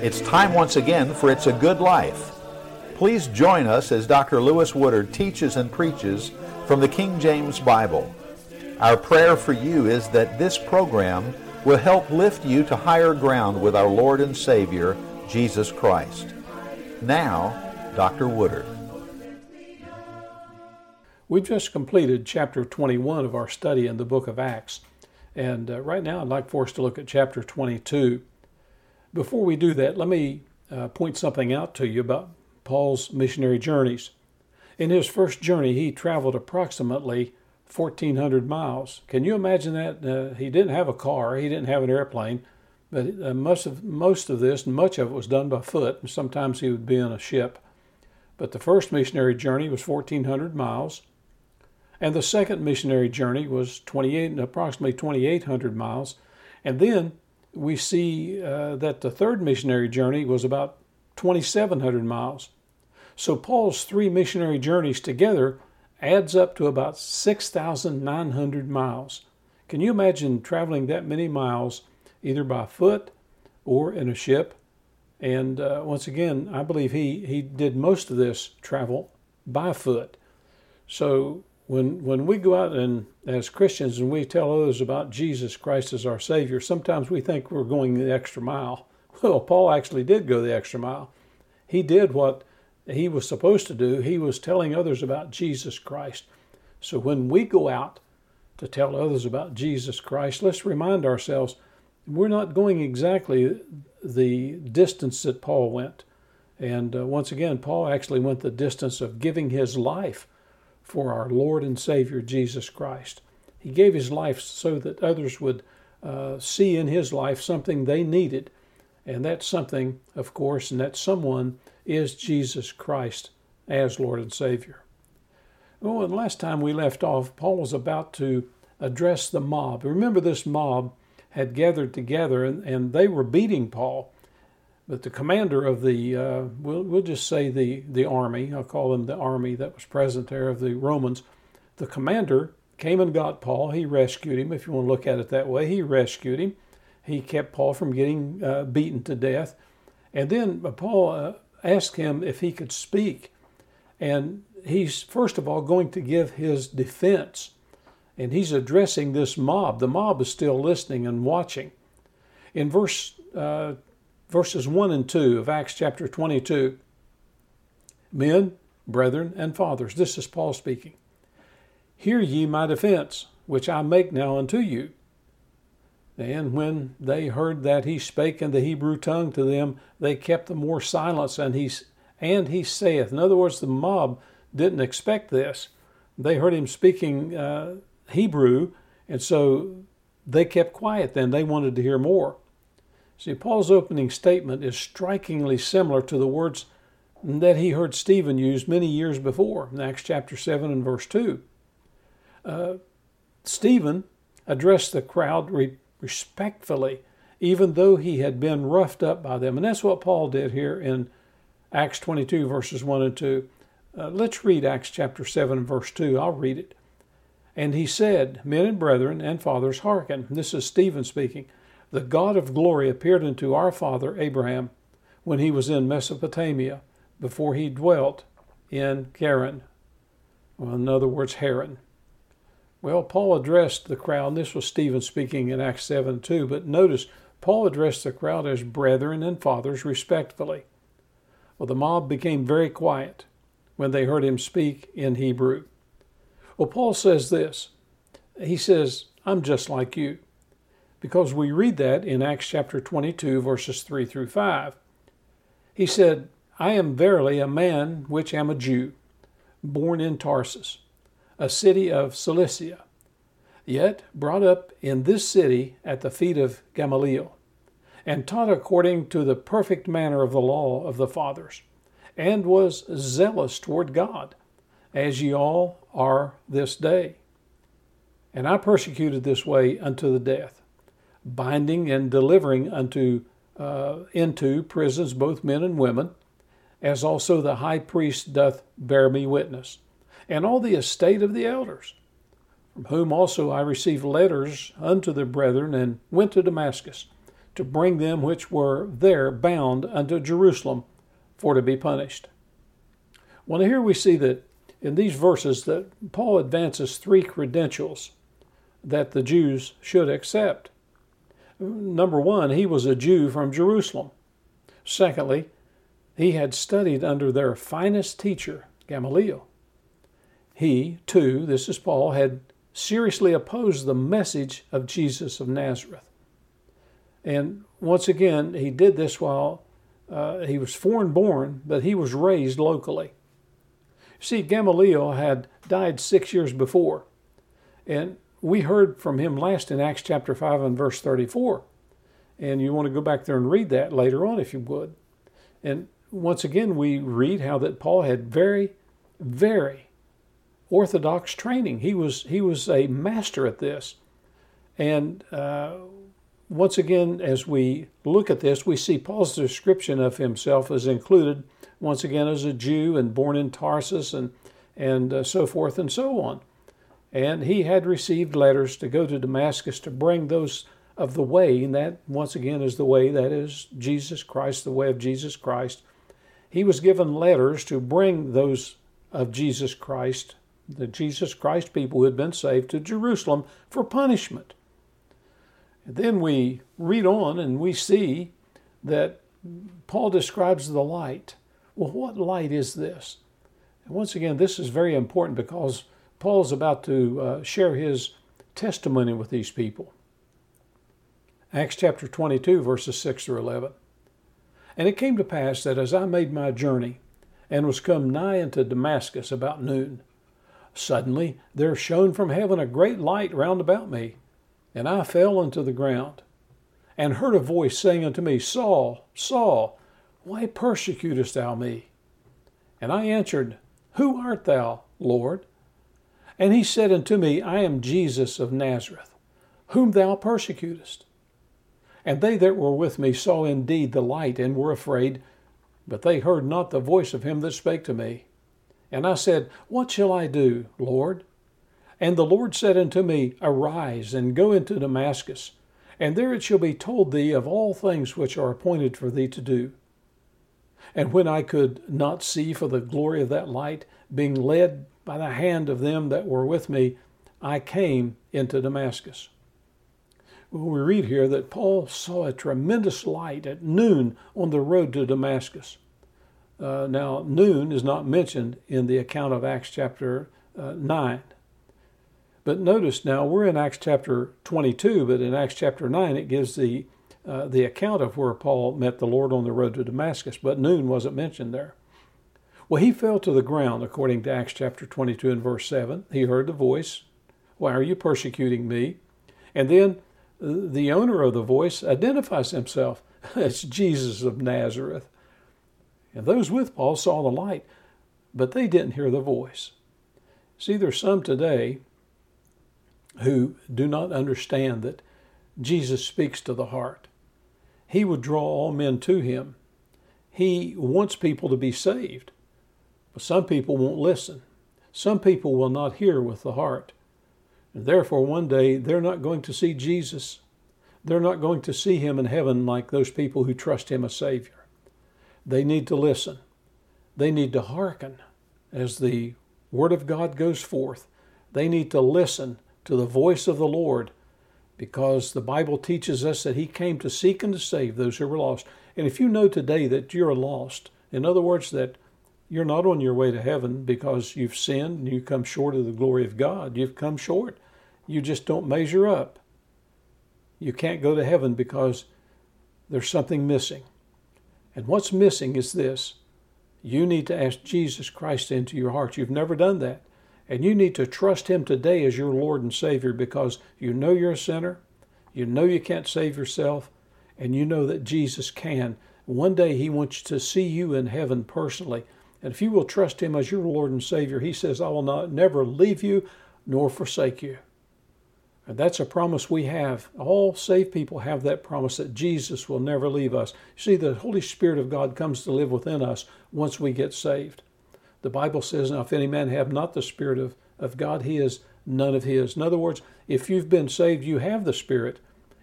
It's time once again for It's a Good Life. Please join us as Dr. Lewis Woodard teaches and preaches from the King James Bible. Our prayer for you is that this program will help lift you to higher ground with our Lord and Savior, Jesus Christ. Now, Dr. Woodard. We've just completed chapter 21 of our study in the book of Acts. And right now I'd like for us to look at chapter 22. Before we do that, let me point something out to you about Paul's missionary journeys. In his first journey, he traveled approximately 1,400 miles. Can you imagine that? He didn't have a car, he didn't have an airplane, but most of this, and much of it was done by foot, and sometimes he would be in a ship. But the first missionary journey was 1,400 miles. And the second missionary journey was approximately 2,800 miles. And then we see that the third missionary journey was about 2,700 miles. So Paul's three missionary journeys together adds up to about 6,900 miles. Can you imagine traveling that many miles either by foot or in a ship? And once again, I believe he did most of this travel by foot. So when we go out and as Christians and we tell others about Jesus Christ as our Savior, sometimes we think we're going the extra mile. Well, Paul actually did go the extra mile. He did what he was supposed to do. He was telling others about Jesus Christ. So when we go out to tell others about Jesus Christ, let's remind ourselves we're not going exactly the distance that Paul went. And once again, Paul actually went the distance of giving his life for our Lord and Savior, Jesus Christ. He gave his life so that others would see in his life something they needed. And that something, of course, and that someone is Jesus Christ as Lord and Savior. Oh, and last time we left off, Paul was about to address the mob. Remember, this mob had gathered together and they were beating Paul. But the commander of the, we'll just say the army, I'll call them the army that was present there of the Romans, the commander came and got Paul. He rescued him, if you want to look at it that way. He rescued him. He kept Paul from getting beaten to death. And then Paul asked him if he could speak. And he's, first of all, going to give his defense. And he's addressing this mob. The mob is still listening and watching. In verses 1 and 2 of Acts chapter 22, men, brethren, and fathers, this is Paul speaking. Hear ye my defense, which I make now unto you. And when they heard that he spake in the Hebrew tongue to them, they kept the more silence, and he saith. In other words, the mob didn't expect this. They heard him speaking Hebrew, and so they kept quiet then. They wanted to hear more. See, Paul's opening statement is strikingly similar to the words that he heard Stephen use many years before in Acts chapter 7 and verse 2. Stephen addressed the crowd respectfully, even though he had been roughed up by them. And that's what Paul did here in Acts 22 verses 1 and 2. Let's read Acts chapter 7 and verse 2. I'll read it. And he said, Men and brethren and fathers, hearken. This is Stephen speaking. The God of glory appeared unto our father Abraham when he was in Mesopotamia, before he dwelt in Charan. Well, in other words, Haran. Well, Paul addressed the crowd, and this was Stephen speaking in Acts 7 too, but notice, Paul addressed the crowd as brethren and fathers respectfully. Well, the mob became very quiet when they heard him speak in Hebrew. Well, Paul says this. He says, I'm just like you. Because we read that in Acts chapter 22, verses 3 through 5. He said, I am verily a man which am a Jew, born in Tarsus, a city of Cilicia, yet brought up in this city at the feet of Gamaliel, and taught according to the perfect manner of the law of the fathers, and was zealous toward God, as ye all are this day. And I persecuted this way unto the death, binding and delivering into prisons both men and women, as also the high priest doth bear me witness, and all the estate of the elders, from whom also I received letters unto the brethren, and went to Damascus, to bring them which were there bound unto Jerusalem for to be punished. Well, here we see that in these verses that Paul advances three credentials that the Jews should accept. Number one, he was a Jew from Jerusalem. Secondly, he had studied under their finest teacher, Gamaliel. He, too, this is Paul, had seriously opposed the message of Jesus of Nazareth. And once again, he did this while he was foreign born, but he was raised locally. See, Gamaliel had died 6 years before, and we heard from him last in Acts chapter 5 and verse 34. And you want to go back there and read that later on if you would. And once again, we read how that Paul had very, very orthodox training. He was a master at this. And once again, as we look at this, we see Paul's description of himself as included, once again, as a Jew and born in Tarsus and so forth and so on. And he had received letters to go to Damascus to bring those of the way, and that, once again, is the way, that is Jesus Christ, the way of Jesus Christ. He was given letters to bring those of Jesus Christ, the Jesus Christ people who had been saved, to Jerusalem for punishment. And then we read on and we see that Paul describes the light. Well, what light is this? And once again, this is very important because Paul is about to share his testimony with these people. Acts chapter 22, verses 6 through 11. And it came to pass that as I made my journey and was come nigh unto Damascus about noon, suddenly there shone from heaven a great light round about me, and I fell unto the ground, and heard a voice saying unto me, Saul, Saul, why persecutest thou me? And I answered, Who art thou, Lord? And he said unto me, I am Jesus of Nazareth, whom thou persecutest. And they that were with me saw indeed the light, and were afraid, but they heard not the voice of him that spake to me. And I said, What shall I do, Lord? And the Lord said unto me, Arise, and go into Damascus, and there it shall be told thee of all things which are appointed for thee to do. And when I could not see for the glory of that light, being led by the hand of them that were with me, I came into Damascus. We read here that Paul saw a tremendous light at noon on the road to Damascus. Now, noon is not mentioned in the account of Acts chapter 9. But notice now, we're in Acts chapter 22, but in Acts chapter 9 it gives the account of where Paul met the Lord on the road to Damascus, but noon wasn't mentioned there. Well, he fell to the ground, according to Acts chapter 22 and verse 7. He heard the voice, Why are you persecuting me? And then the owner of the voice identifies himself as Jesus of Nazareth. And those with Paul saw the light, but they didn't hear the voice. See, there's some today who do not understand that Jesus speaks to the heart. He would draw all men to him. He wants people to be saved. But some people won't listen. Some people will not hear with the heart. And therefore, one day, they're not going to see Jesus. They're not going to see him in heaven like those people who trust him as Savior. They need to listen. They need to hearken as the Word of God goes forth. They need to listen to the voice of the Lord, because the Bible teaches us that he came to seek and to save those who were lost. And if you know today that you're lost, in other words, that you're not on your way to heaven because you've sinned and you come short of the glory of God, you've come short. You just don't measure up. You can't go to heaven because there's something missing. And what's missing is this. You need to ask Jesus Christ into your heart. You've never done that. And you need to trust him today as your Lord and Savior, because you know you're a sinner, you know you can't save yourself, and you know that Jesus can. One day he wants to see you in heaven personally. And if you will trust him as your Lord and Savior, he says, I will never leave you nor forsake you. And that's a promise we have. All saved people have that promise that Jesus will never leave us. You see, the Holy Spirit of God comes to live within us once we get saved. The Bible says, now if any man have not the Spirit of God, he is none of his. In other words, if you've been saved, you have the Spirit.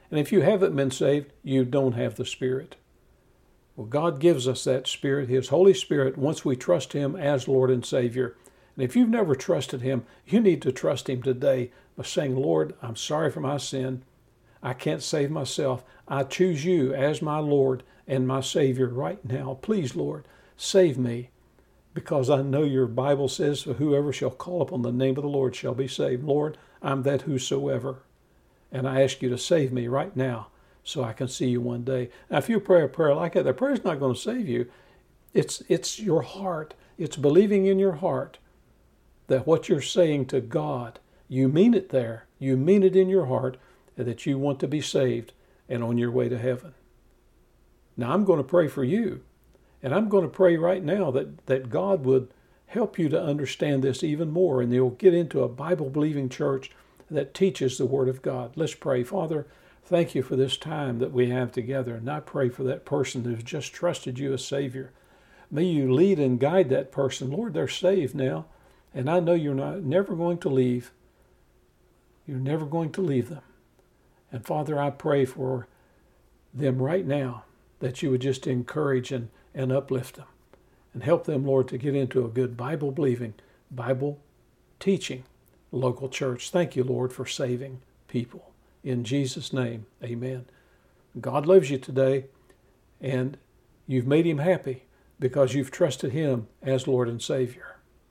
And if you haven't been saved, you don't have the Spirit. Well, God gives us that Spirit, His Holy Spirit, once we trust Him as Lord and Savior. And if you've never trusted Him, you need to trust Him today by saying, Lord, I'm sorry for my sin. I can't save myself. I choose you as my Lord and my Savior right now. Please, Lord, save me, because I know your Bible says, whoever shall call upon the name of the Lord shall be saved. Lord, I'm that whosoever. And I ask you to save me right now so I can see you one day. Now, if you pray a prayer like that, the prayer's not going to save you. It's your heart. It's believing in your heart that what you're saying to God, you mean it there. You mean it in your heart, and that you want to be saved and on your way to heaven. Now, I'm going to pray for you, and I'm going to pray right now that God would help you to understand this even more, and you'll get into a Bible-believing church that teaches the Word of God. Let's pray. Father, thank you for this time that we have together, and I pray for that person who's just trusted you as Savior. May you lead and guide that person. Lord, they're saved now, and I know you're never going to leave. You're never going to leave them. And Father, I pray for them right now that you would just encourage and uplift them and help them, Lord, to get into a good Bible-believing, Bible-teaching local church. Thank you, Lord, for saving people. In Jesus' name, amen. God loves you today, and you've made Him happy because you've trusted Him as Lord and Savior.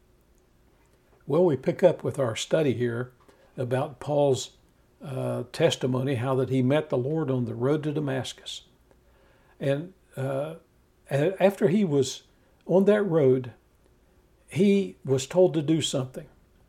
Well, we pick up with our study here about Paul's testimony, how that he met the Lord on the road to Damascus. And after he was on that road, he was told to do something.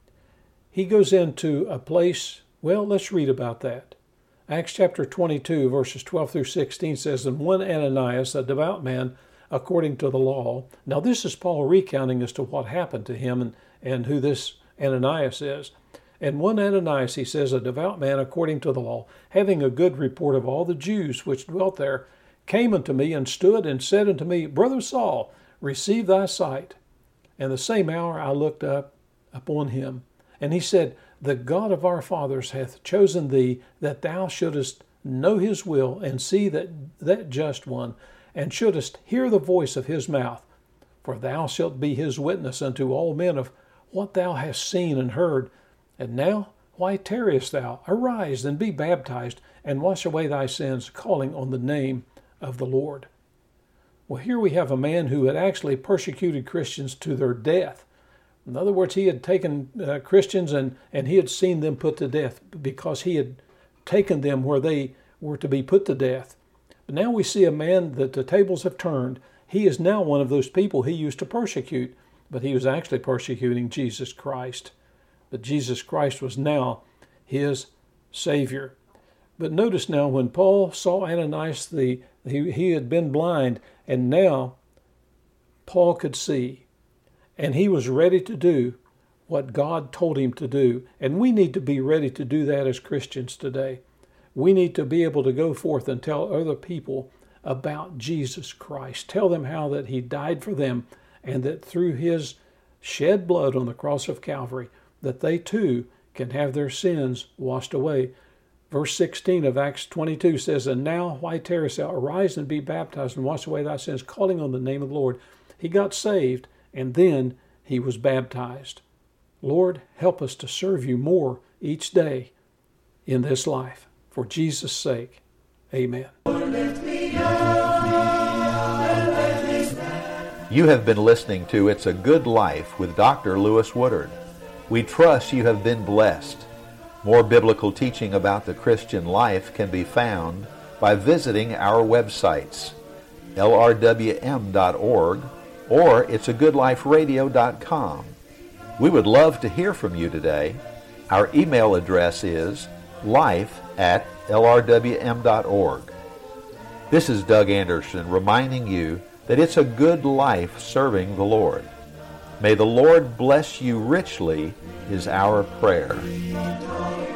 He goes into a place, well, let's read about that. Acts chapter 22, verses 12 through 16 says, And one Ananias, a devout man, according to the law. Now this is Paul recounting as to what happened to him and who this Ananias is. And one Ananias, he says, a devout man according to the law, having a good report of all the Jews which dwelt there, came unto me and stood and said unto me, Brother Saul, receive thy sight. And the same hour I looked up upon him. And he said, The God of our fathers hath chosen thee, that thou shouldest know his will, and see that just one, and shouldest hear the voice of his mouth. For thou shalt be his witness unto all men of what thou hast seen and heard. And now, why tarriest thou? Arise and be baptized, and wash away thy sins, calling on the name of the Lord. Well, here we have a man who had actually persecuted Christians to their death. In other words, he had taken Christians and he had seen them put to death because he had taken them where they were to be put to death. But now we see a man that the tables have turned. He is now one of those people he used to persecute, but he was actually persecuting Jesus Christ. But Jesus Christ was now his Savior. But notice now, when Paul saw Ananias, he had been blind, and now Paul could see. And he was ready to do what God told him to do. And we need to be ready to do that as Christians today. We need to be able to go forth and tell other people about Jesus Christ. Tell them how that he died for them, and that through his shed blood on the cross of Calvary, that they too can have their sins washed away. Verse 16 of Acts 22 says, And now, why tarriest thou? Arise and be baptized, and wash away thy sins, calling on the name of the Lord. He got saved, and then he was baptized. Lord, help us to serve you more each day in this life. For Jesus' sake, amen. You have been listening to It's a Good Life with Dr. Lewis Woodard. We trust you have been blessed. More biblical teaching about the Christian life can be found by visiting our websites, lrwm.org or it'sagoodliferadio.com. We would love to hear from you today. Our email address is life@lrwm.org. This is Doug Anderson reminding you that it's a good life serving the Lord. May the Lord bless you richly is our prayer.